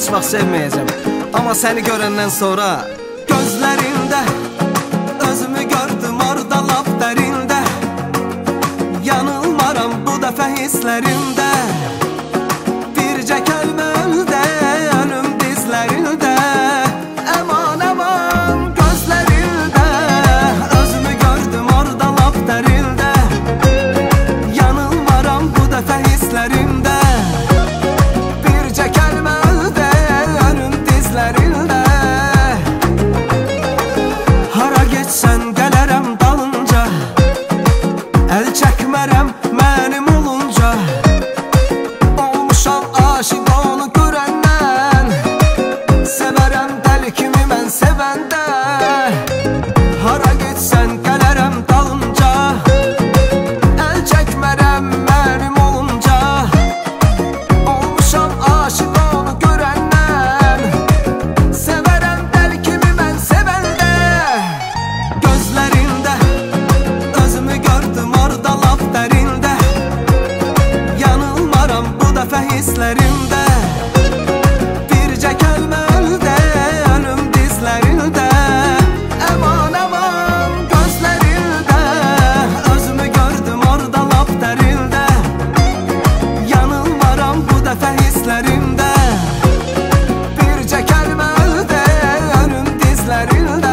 heç vaxt sevməyəcəm. Amma səni görəndən sonra gözlərində özümü gördüm orada lap dərində. Yanılmaram bu dəfə hisslərimdə. Bircə kəlmə öldü ölüm dizlərində. Aman aman gözlərində özümü gördüm orada lap dərində. Yanılmaram bu dəfə hisslərimdə. Bircə kəlmə öldü ölüm dizlərində. Hara getsən gələrəm dalınca, əl çəkmərəm mənim olunca. Olmuşam aşıq onu görəndən, sevərəm dəli kimi mən sevəndə. Hara getsən gələrəm dalınca, əl çəkmərəm mənim olunca. Olmuşam aşıq onu görəndən, sevərəm dəli kimi mən sevəndə. Gözlərində özümü gördüm orada lap dərində. Yanılmaram bu dəfə hisslərimdə. Bircə kəlmə öldü ölüm dizlərində. Aman aman gözlərində özümü gördüm orada lap dərində. Yanılmaram bu dəfə hisslərimdə. Bircə kəlmə öldü ölüm dizlərində.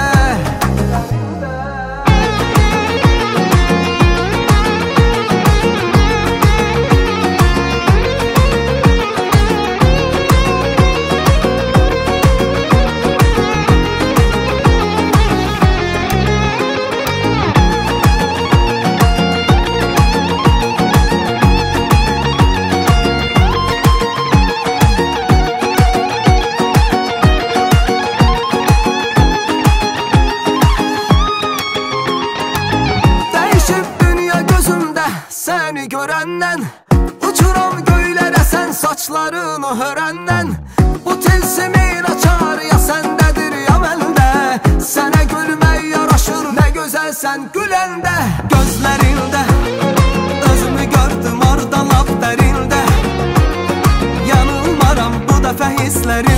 Dəyişib dünya gözümdə səni görəndən. Uçuram göylərə sən saçlarını hörəndən. Bu tilsimin açar ya səndədir ya məndə. Sənə gülmək yaraşır nə gözəlsən güləndə. Gözlərində özümü gördüm orada lap dərində. Yanılmaram bu dəfə hisslərimdə.